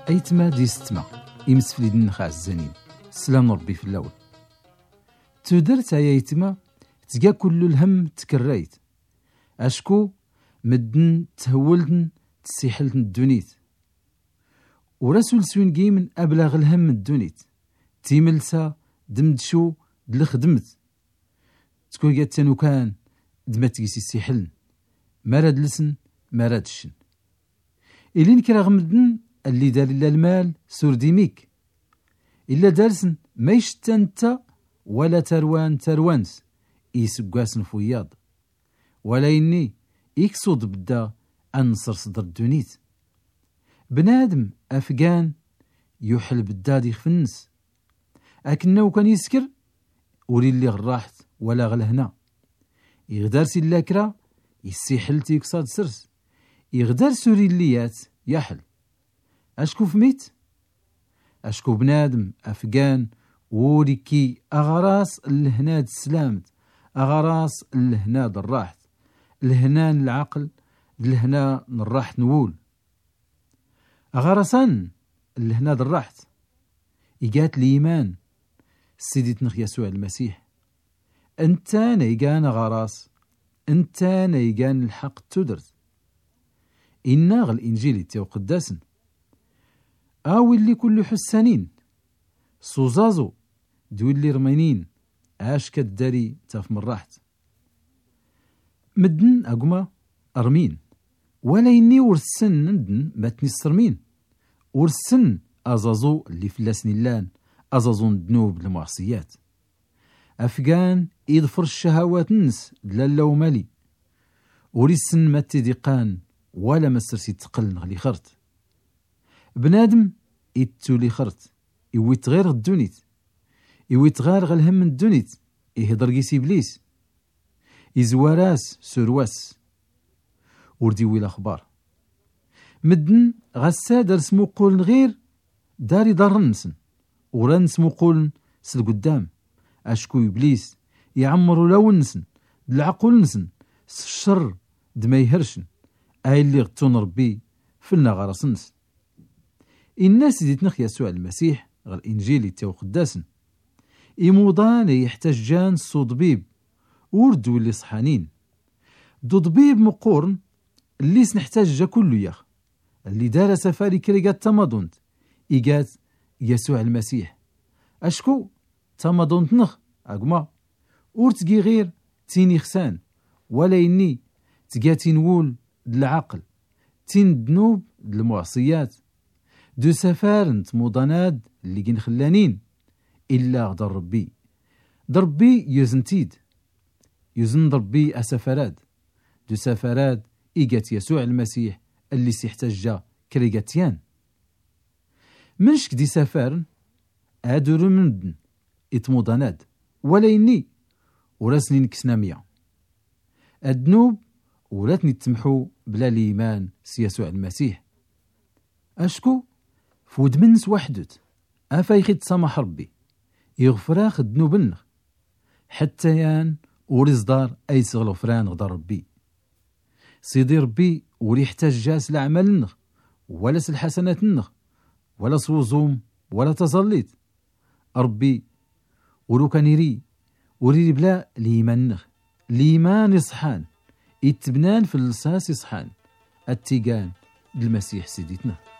أيتما دي ستما إمسفلي دنخ عزانين سلام ربي في اللول تودرت يا يتما تلقى كل الهم تكريت أشكو مدن تهولتن تسيحلتن الدونيت ورسول سوين من أبلغ الهم الدونيت تيملسا دمدشو دل خدمت تكون جاتنو كان دمت يسي السيحلن مراد لسن مراد الشن إلين كرا غمدن اللي دار إلا المال سور ديميك إلا دارسن ما يشتنتا ولا تروانس يسقاسن فوياض ولا إني يكسود بدا أنصر صدر الدونيت بنادم أفقان يحل بداد يخفنس أكنه كان يسكر وري اللي غراحت ولا غلهنا يغدار سي اللاكرا يسيحل تيكساد سرس يغدار سوري الليات يحل أشكو فميت أشكو بنادم أفقان وريكي أغراس الهناد السلامت أغراس الهناد الراحت الهنان العقل الهنا الراحت نقول أغرسان الهناد الراحت إيجات الإيمان سيدي تنخ يسوع المسيح أنت نيجان غراس أنت نيجان الحق تدرس إنا الإنجيل يتيو قداسن أو اللي كل حسانين سوزازو دو اللي رمينين عاش كالداري تاف من راحت مدن أقما أرمين ولا إني ورسن ندن ماتني السرمين ورسن أزازو اللي فلاسني اللان أزازو ندنوب المعصيات أفقان يظفر الشهوات نس لالا ومالي ورسن ماتي ديقان ولا مسرسي تقل نغلي خرت بنادم يتولي خرت يويت غير الدونيت يويت غير غالهم الدونيت يهدر قيس إبليس يزواراس سورواس ورديوي الأخبار مدن غسادر سمو قول غير داري دار نسن وران سمو قول سلقدام أشكو إبليس يعمرو لو نسن العقول نسن الشر دما يهرشن أي اللي غتون ربي فلنا غرس نسن الناس دي تنخ يسوع المسيح غير الإنجيل يتيو قداسن إموضان يحتاجان صدبيب وردو اللي صحانين ضبيب مقورن اللي سنحتاج جا كله ياخ اللي دار سفاري كريقات تمادونت إيقات يسوع المسيح أشكو تمادونت نخ أقما ورتقي غير تيني خسان ولا إني تقاتي نقول العقل تين دنوب المعصيات دو سفارنت مضاناد اللي جين خلانين إلا غدر ربي دربي يزنتيد يزن ربي أسفراد دو سفراد إيجات يسوع المسيح اللي سيحتاج كريغاتيان منشك دي سفارن أدور مندن إتموضاناد ولا إني وراسني نكسنامية الدنوب وراتني تسمحو بلا الإيمان سي يسوع المسيح أشكو فود منس وحدت أفايخي تسامح ربي يغفراخ الدنوب النخ حتى يان ورزدار أي صغلو فران غدار ربي سيدي ربي وري يحتاج جاس الأعمال النخ ولا الحسنات النخ ولا صوزوم ولا تزليت ربي ورو كان يري وري بلا الإيمان نخ الإيمان يصحان يتبنان في اللصاص يصحان التيقان المسيح سيدتنا